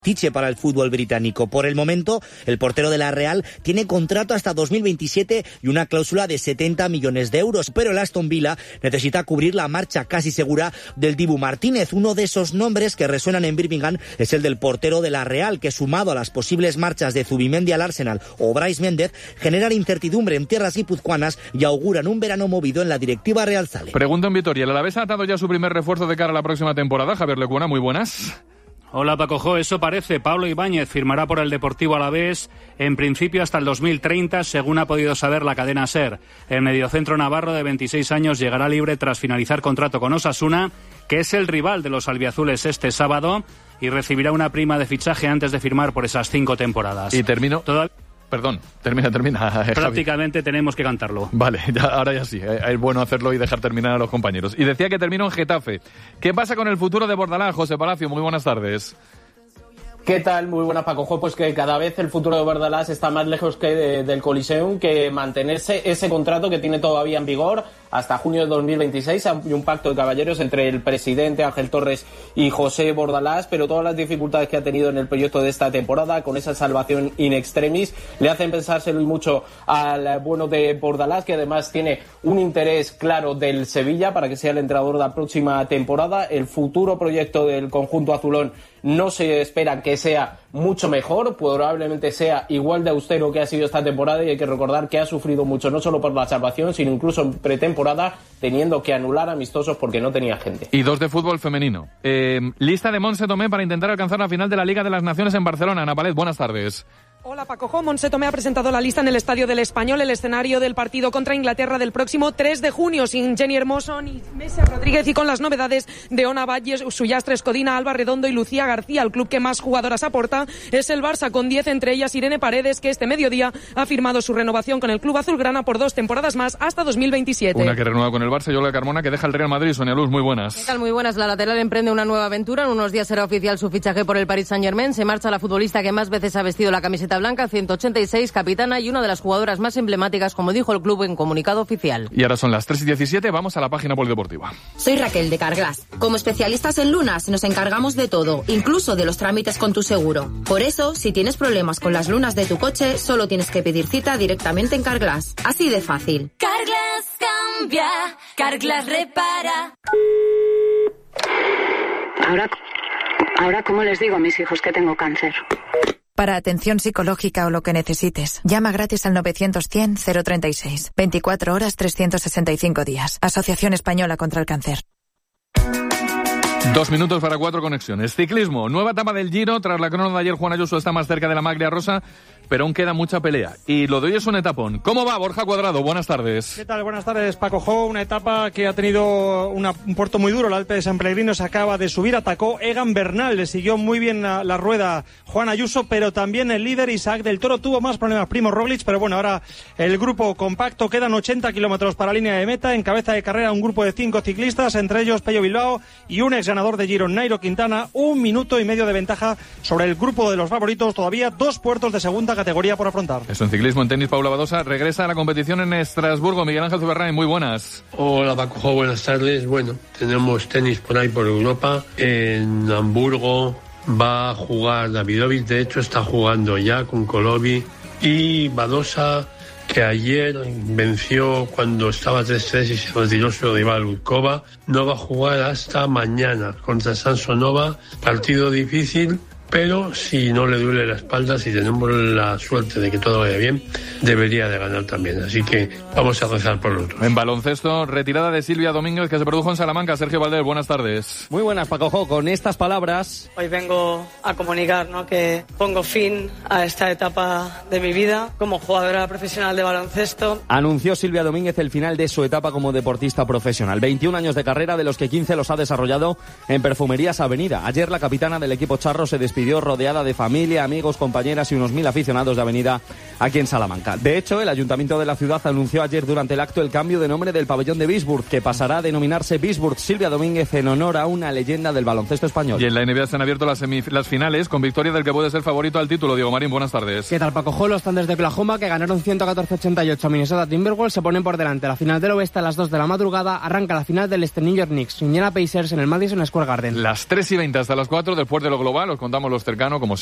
Tiche para el fútbol británico. Por el momento, el portero de la Real tiene contrato hasta 2027 y una cláusula de 70 millones de euros, pero el Aston Villa necesita cubrir la marcha casi segura del Dibu Martínez. Uno de esos nombres que resuenan en Birmingham es el del portero de la Real, que sumado a las posibles marchas de Zubimendi al Arsenal o Brais Méndez, generan incertidumbre en tierras guipuzcoanas y auguran un verano movido en la directiva Real Sale. Pregunto en Vitoria, ¿el Alavés ha atado ya su primer refuerzo de cara a la próxima temporada? Javier Lecuona, muy buenas. Hola Paco Jo, eso parece. Pablo Ibáñez firmará por el Deportivo Alavés en principio hasta el 2030, según ha podido saber la cadena SER. El mediocentro navarro de 26 años llegará libre tras finalizar contrato con Osasuna, que es el rival de los albiazules este sábado, y recibirá una prima de fichaje antes de firmar por esas 5 temporadas. Y termino... Perdón, termina. Prácticamente Javi. Tenemos que cantarlo. Vale, ahora ya sí. Es bueno hacerlo y dejar terminar a los compañeros. Y decía que termino en Getafe. ¿Qué pasa con el futuro de Bordalás, José Palacio? Muy buenas tardes. ¿Qué tal? Muy buena, Paco Jo. Pues que cada vez el futuro de Bordalás está más lejos que del Coliseum, que mantenerse ese contrato que tiene todavía en vigor hasta junio de 2026. Hay un pacto de caballeros entre el presidente Ángel Torres y José Bordalás, pero todas las dificultades que ha tenido en el proyecto de esta temporada, con esa salvación in extremis, le hacen pensárselo mucho al bueno de Bordalás, que además tiene un interés claro del Sevilla para que sea el entrenador de la próxima temporada. El futuro proyecto del conjunto azulón no se espera que sea mucho mejor, probablemente sea igual de austero que ha sido esta temporada, y hay que recordar que ha sufrido mucho, no solo por la salvación, sino incluso en pretemporada, teniendo que anular amistosos porque no tenía gente. Y 2 de fútbol femenino. Lista de Montse Tomé para intentar alcanzar la final de la Liga de las Naciones en Barcelona. Ana Palet, buenas tardes. Hola Paco Jo, Montse Tomé ha presentado la lista en el Estadio del Español, el escenario del partido contra Inglaterra del próximo 3 de junio, sin Jenny Hermoso ni Mesa Rodríguez y con las novedades de Ona Valles, Suyastres, Codina, Alba Redondo y Lucía García. El club que más jugadoras aporta es el Barça, con 10, entre ellas Irene Paredes, que este mediodía ha firmado su renovación con el club azulgrana por 2 temporadas más hasta 2027. Una que renueva con el Barça y Olga Carmona, que deja el Real Madrid. Sonia Luz, muy buenas. ¿Qué tal? Muy buenas. La lateral emprende una nueva aventura. En unos días será oficial su fichaje por el Paris Saint-Germain. Se marcha la futbolista que más veces ha vestido la camiseta blanca, 186, capitana y una de las jugadoras más emblemáticas, como dijo el club en comunicado oficial. Y ahora son las 3:17, vamos a la página polideportiva. Soy Raquel de Carglass. Como especialistas en lunas nos encargamos de todo, incluso de los trámites con tu seguro. Por eso, si tienes problemas con las lunas de tu coche, solo tienes que pedir cita directamente en Carglass. Así de fácil. Carglass cambia, Carglass repara. Ahora, ¿cómo les digo a mis hijos que tengo cáncer? Para atención psicológica o lo que necesites, llama gratis al 900-100-036. 24 horas, 365 días. Asociación Española contra el Cáncer. 2 minutos para 4 conexiones. Ciclismo, nueva etapa del Giro. Tras la crono de ayer, Juan Ayuso está más cerca de la Maglia Rosa, pero aún queda mucha pelea. Y lo de hoy es un etapón. ¿Cómo va, Borja Cuadrado? Buenas tardes. ¿Qué tal? Buenas tardes, Paco Jo. Una etapa que ha tenido un puerto muy duro. El Alpe de San Pellegrino se acaba de subir. Atacó Egan Bernal. Le siguió muy bien la rueda Juan Ayuso, pero también el líder Isaac del Toro. Tuvo más problemas Primo Roglic, pero bueno, ahora el grupo compacto. Quedan 80 kilómetros para la línea de meta. En cabeza de carrera un grupo de 5 ciclistas, entre ellos Pello Bilbao y un ex ganador de Giro, Nairo Quintana. 1 minuto y medio de ventaja sobre el grupo de los favoritos. Todavía 2 puertos de segunda categoría por afrontar. Eso en ciclismo. En tenis, Paula Badosa regresa a la competición en Estrasburgo. Miguel Ángel Zuberrain, muy buenas. Hola Paco Jo, buenas tardes. Bueno, tenemos tenis por ahí por Europa. En Hamburgo va a jugar Davidovich, de hecho está jugando ya con Colobi, y Badosa, que ayer venció cuando estaba 3-3 y se retiró su rival Urkova, no va a jugar hasta mañana contra Sansonova. Partido difícil, pero si no le duele la espalda, si tenemos la suerte de que todo vaya bien, debería de ganar también. Así que vamos a rezar por lo otro. En baloncesto, retirada de Silvia Domínguez, que se produjo en Salamanca. Sergio Valdés, buenas tardes. Muy buenas, Paco Jo. Con estas palabras, hoy vengo a comunicar, ¿no?, que pongo fin a esta etapa de mi vida como jugadora profesional de baloncesto. Anunció Silvia Domínguez el final de su etapa como deportista profesional. 21 años de carrera, de los que 15 los ha desarrollado en Perfumerías Avenida. Ayer la capitana del equipo charro se despidió rodeada de familia, amigos, compañeras y unos 1000 aficionados de Avenida aquí en Salamanca. De hecho, el Ayuntamiento de la ciudad anunció ayer durante el acto el cambio de nombre del pabellón de Bisburg, que pasará a denominarse Bisburg Silvia Domínguez, en honor a una leyenda del baloncesto español. Y en la NBA se han abierto las finales, con victoria del que puede ser favorito al título. Diego Marín, buenas tardes. ¿Qué tal, Paco Jo? Los Thunder de Oklahoma, que ganaron 114-88 a Minnesota Timberwolves, se ponen por delante. La final del oeste a las 2 de la madrugada. Arranca la final del este New York Knicks, Indiana Pacers en el Madison Square Garden. Las 3:20 hasta las 4, después de lo global, os contamos los cercanos, como